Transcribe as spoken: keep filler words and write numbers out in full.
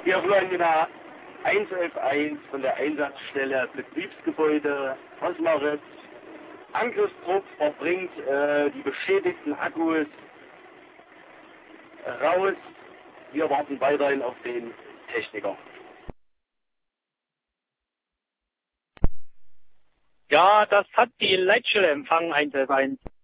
Wir fliegen in der eins elf eins von der Einsatzstelle Betriebsgebäude Osmaritz. Angriffstrupp verbringt äh, die beschädigten Akkus raus. Wir warten weiterhin auf den Techniker. Ja, das hat die Leitstelle empfangen, eins elf eins.